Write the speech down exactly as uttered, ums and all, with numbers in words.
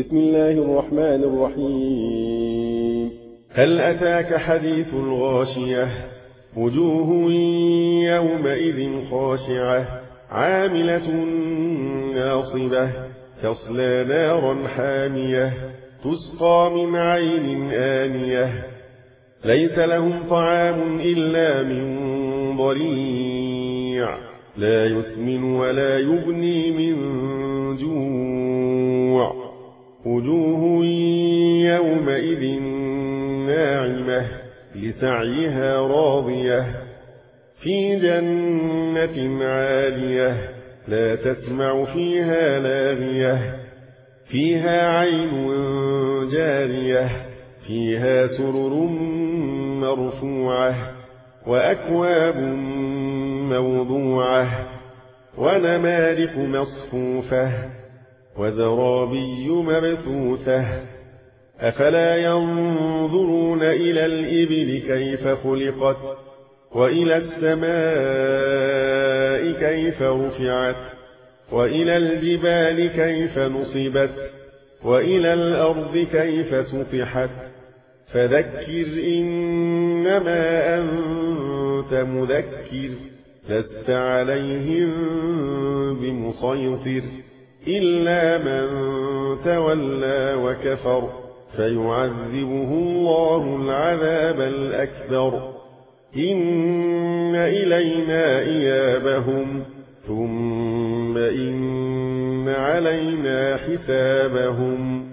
بسم الله الرحمن الرحيم. هل أتاك حديث الغاشية؟ وجوه يومئذ خاشعة عاملة ناصبة تصلى نارا حامية تسقى من عين آنية ليس لهم طعام إلا من ضريع لا يسمن ولا يغني من جوع وجوه يومئذ ناعمة لسعيها راضية في جنة عالية لا تسمع فيها لاغية فيها عين جارية فيها سرر مرفوعة وأكواب موضوعة ونمارق مصفوفة وزرابي مبثوثة أفلا ينظرون إلى الإبل كيف خلقت وإلى السماء كيف رفعت وإلى الجبال كيف نصبت وإلى الأرض كيف سطحت فذكر إنما أنت مذكر لست عليهم بمسيطر إلا من تولى وكفر فيعذبه الله العذاب الأكبر إن إلينا إيابهم ثم إن علينا حسابهم.